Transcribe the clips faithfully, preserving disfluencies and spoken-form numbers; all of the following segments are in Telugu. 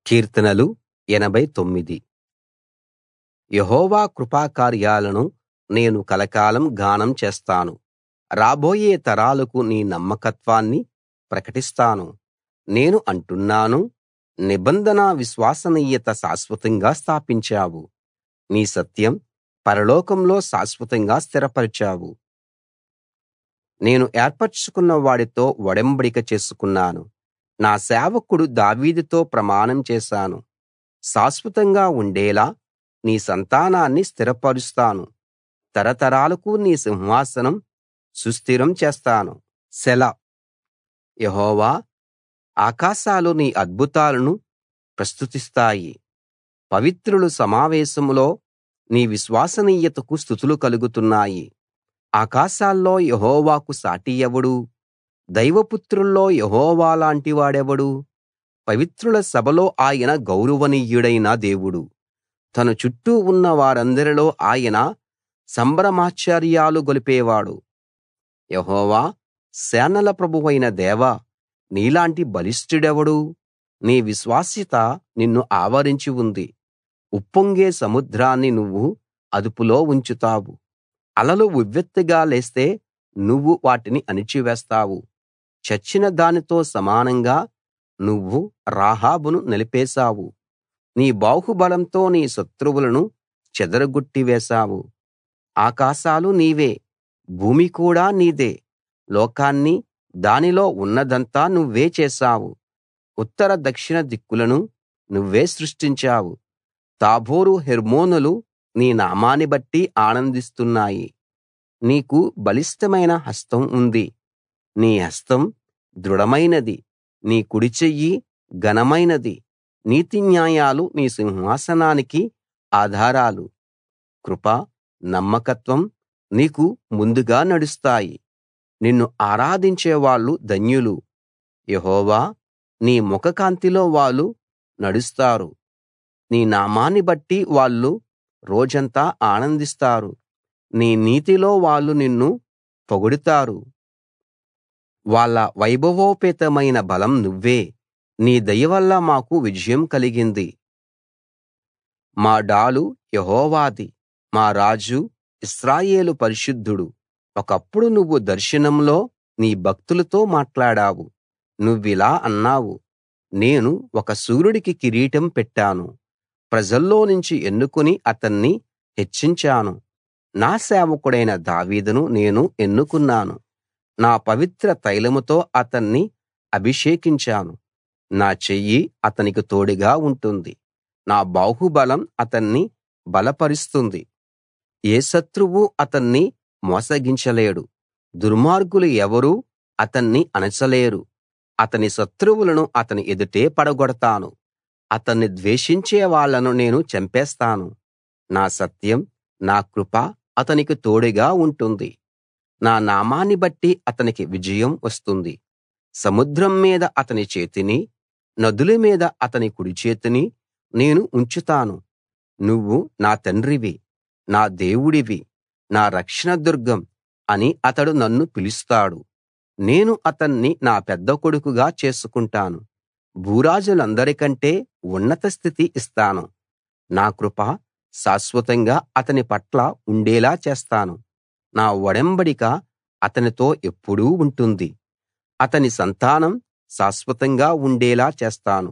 కీర్తనలు ఎనభై తొమ్మిది. యెహోవా కృపాకార్యాలను నేను కలకాలం గానం చేస్తాను. రాబోయే తరాలకు నీ నమ్మకత్వాన్ని ప్రకటిస్తాను. నేను అంటున్నాను, నిబంధన విశ్వసనీయత శాశ్వతంగా స్థాపించావు. నీ సత్యం పరలోకంలో శాశ్వతంగా స్థిరపరచావు. నేను ఏర్పరచుకున్న వాడితో ఒడంబడిక చేసుకున్నాను. నా సేవకుడు దావీదుతో ప్రమాణం చేశాను. శాశ్వతంగా ఉండేలా నీ సంతానాన్ని స్థిరపరుస్తాను. తరతరాలకు నీ సింహాసనం సుస్థిరం చేస్తాను. సెలా. యెహోవా, ఆకాశాలు నీ అద్భుతాలను ప్రస్తుతిస్తాయి. పవిత్రుల సమావేశంలో నీ విశ్వసనీయతకు స్తుతులు కలుగుతున్నాయి. ఆకాశాల్లో యెహోవాకు సాటి ఎవడు? దైవపుత్రుల్లో యెహోవా లాంటి వాడెవడు? పవిత్రుల సభలో ఆయన గౌరవనీయుడైన దేవుడు. తన చుట్టూ ఉన్న వారందరిలో ఆయన సంభ్రమాశ్చర్యాలు గొలిపేవాడు. యెహోవా, సేనల ప్రభువైన దేవా, నీలాంటి బలిష్ఠుడెవడు? నీ విశ్వాస్యత నిన్ను ఆవరించి ఉంది. ఉప్పొంగే సముద్రాన్ని నువ్వు అదుపులో ఉంచుతావు. అలలు ఉవ్వెత్తుగా లేస్తే నువ్వు వాటిని అణిచివేస్తావు. చచ్చిన దానితో సమానంగా నువ్వు రాహాబును నలిపేశావు. నీ బాహుబలంతో నీ శత్రువులను చెదరగొట్టివేశావు. ఆకాశాలు నీవే, భూమి కూడా నీదే. లోకాన్ని, దానిలో ఉన్నదంతా నువ్వే చేశావు. ఉత్తర దక్షిణ దిక్కులను నువ్వే సృష్టించావు. తాబోరు, హెర్మోనులు నీ నామాన్ని బట్టి ఆనందిస్తున్నాయి. నీకు బలిష్ఠమైన హస్తం ఉంది. నీ హస్తం దృఢమైనది. నీ కుడిచెయ్యి ఘనమైనది. నీతిన్యాయాలు నీ సింహాసనానికి ఆధారాలు. కృప, నమ్మకత్వం నీకు ముందుగా నడుస్తాయి. నిన్ను ఆరాధించేవాళ్ళు ధన్యులు. యెహోవా, నీ ముఖకాంతిలో వాళ్ళు నడుస్తారు. నీ నామాన్ని బట్టి వాళ్ళు రోజంతా ఆనందిస్తారు. నీ నీతిలో వాళ్ళు నిన్ను పొగడుతారు. వాళ్ళ వైభవోపేతమైన బలం నువ్వే. నీ దయ వల్ల మాకు విజయం కలిగింది. మా డాలు యెహోవాది, మా రాజు ఇశ్రాయేలు పరిశుద్ధుడు. ఒకప్పుడు నువ్వు దర్శనంలో నీ భక్తులతో మాట్లాడావు. నువ్విలా అన్నావు, నేను ఒక శూరుడికి కిరీటం పెట్టాను. ప్రజల్లోనుంచి ఎన్నుకుని అతన్ని హెచ్చించాను. నా సేవకుడైన దావీదును నేను ఎన్నుకున్నాను. నా పవిత్ర తైలంతో అతన్ని అభిషేకించాను. నా చెయ్యి అతనికి తోడుగా ఉంటుంది. నా బాహుబలం అతన్ని బలపరుస్తుంది. ఏ శత్రువూ అతన్ని మోసగించలేడు. దుర్మార్గులు ఎవరూ అతన్ని అణచలేరు. అతని శత్రువులను అతని ఎదుటే పడగొడతాను. అతన్ని ద్వేషించే వాళ్ళను నేను చంపేస్తాను. నా సత్యం, నా కృప అతనికి తోడుగా ఉంటుంది. నా నామాన్ని బట్టి అతనికి విజయం వస్తుంది. సముద్రం మీద అతని చేతిని, నదుల మీద అతని కుడిచేతిని నేను ఉంచుతాను. నువ్వు నా తండ్రివి, నా దేవుడివి, నా రక్షణ దుర్గం అని అతడు నన్ను పిలుస్తాడు. నేను అతన్ని నా పెద్ద కొడుకుగా చేసుకుంటాను. భూరాజులందరికంటే ఉన్నత స్థితి ఇస్తాను. నా కృప శాశ్వతంగా అతని పట్ల ఉండేలా చేస్తాను. నా ఒడంబడిక అతనితో ఎప్పుడూ ఉంటుంది. అతని సంతానం శాశ్వతంగా ఉండేలా చేస్తాను.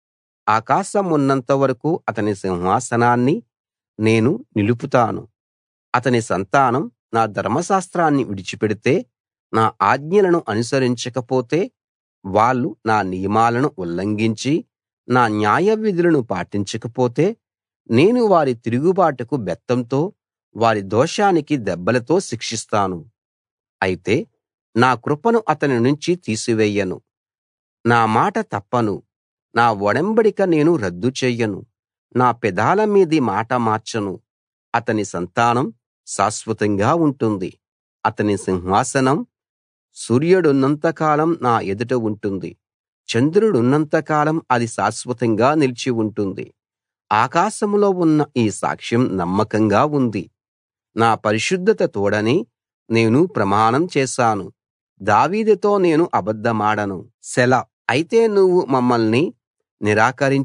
ఆకాశం ఉన్నంత వరకు అతని సింహాసనాన్ని నేను నిలుపుతాను. అతని సంతానం నా ధర్మశాస్త్రాన్ని విడిచిపెడితే, నా ఆజ్ఞలను అనుసరించకపోతే, వాళ్ళు నా నియమాలను ఉల్లంఘించి నా న్యాయవిధులను పాటించకపోతే, నేను వారి తిరుగుబాటుకు బెత్తంతో, వారి దోషానికి దెబ్బలతో శిక్షిస్తాను. అయితే నా కృపను అతని నుంచి తీసివేయను. నా మాట తప్పను. నా ఒడంబడిక నేను రద్దు చెయ్యను. నా పెదాల మీది మాట మార్చను. అతని సంతానం శాశ్వతంగా ఉంటుంది. అతని సింహాసనం సూర్యుడున్నంత కాలం నా ఎదుట ఉంటుంది. చంద్రుడున్నంత కాలం అది శాశ్వతంగా నిలిచి ఉంటుంది. ఆకాశంలో ఉన్న ఈ సాక్ష్యం నమ్మకంగా ఉంది. నా పరిశుద్ధత తోడని నేను ప్రమాణం చేశాను. దావీదుతో నేను అబద్ధమాడను. సెలా. అయితే నువ్వు మమ్మల్ని నిరాకరించి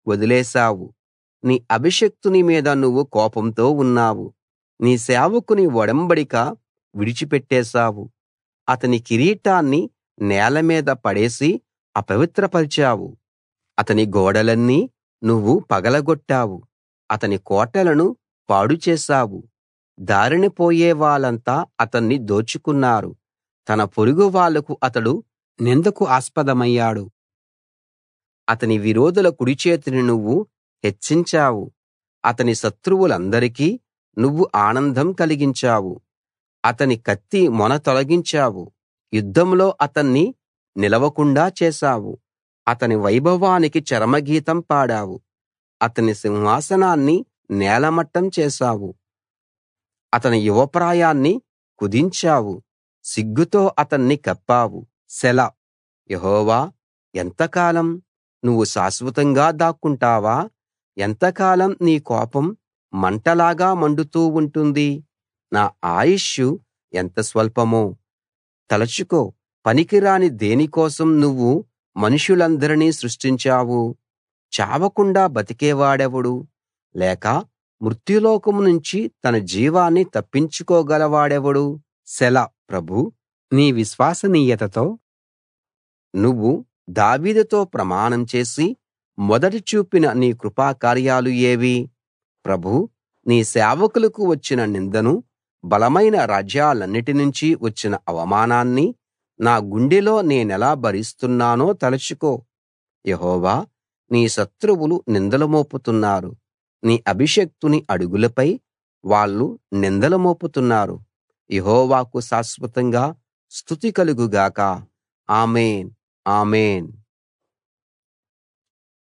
వదిలేశావు. నీ అభిషిక్తుని మీద నువ్వు కోపంతో ఉన్నావు. నీ సేవకుని ఒడంబడిక విడిచిపెట్టేశావు. అతని కిరీటాన్ని నేల మీద పడేసి అపవిత్రపరిచావు. అతని గోడలన్నీ నువ్వు పగలగొట్టావు. అతని కోటలను పాడు చేశావు. దారిన పోయే వాళ్ళంతా అతన్ని దోచుకున్నారు. తన పొరుగు వాళ్లకు అతడు నిందకు ఆస్పదమయ్యాడు. అతని విరోధుల కుడిచేతిని నువ్వు హెచ్చించావు. అతని శత్రువులందరికీ నువ్వు ఆనందం కలిగించావు. అతని కత్తి మొన తొలగించావు. యుద్ధంలో అతన్ని నిలవకుండా చేశావు. అతని వైభవానికి చరమగీతం పాడావు. అతని సింహాసనాన్ని నేలమట్టం చేశావు. అతని యువప్రాయాన్ని కుదించావు. సిగ్గుతో అతన్ని కప్పావు. సెలా. యెహోవా, ఎంతకాలం? నువ్వు శాశ్వతంగా దాక్కుంటావా? ఎంతకాలం నీ కోపం మంటలాగా మండుతూ ఉంటుంది? నా ఆయుష్షు ఎంత స్వల్పమో తలచుకో. పనికిరాని దేనికోసం నువ్వు మనుషులందరినీ సృష్టించావు? చావకుండా బతికేవాడెవడు? లేక మృత్యులోకం నుంచి తన జీవాన్ని తప్పించుకోగలవాడెవడు? సెలా. ప్రభూ, నీ విశ్వసనీయతతో నువ్వు దావీదుతో ప్రమాణం చేసి మొదట చూపిన నీ కృపాకార్యాలు ఏవి? ప్రభూ, నీ సేవకులకు వచ్చిన నిందను, బలమైన రాజ్యాలన్నిటి నుంచి వచ్చిన అవమానాన్ని నా గుండెలో నేనెలా భరిస్తున్నానో తలచుకో. యెహోవా, నీ శత్రువులు నిందలు మోపుతున్నారు. నీ అభిషిక్తుని అడుగులపై వాళ్ళు నిందలు మోపుతున్నారు. యెహోవాకు శాశ్వతంగా స్తుతి కలుగు గాక. ఆమేన్, ఆమేన్.